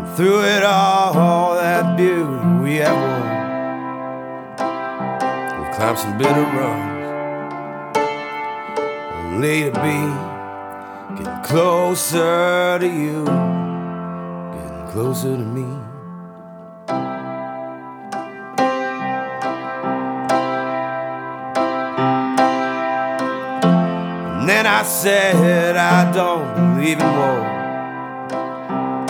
Through it all that beauty we have won. We've climbed some bitter rungs, only to be getting closer to you, getting closer to me. And then I said I don't believe in war.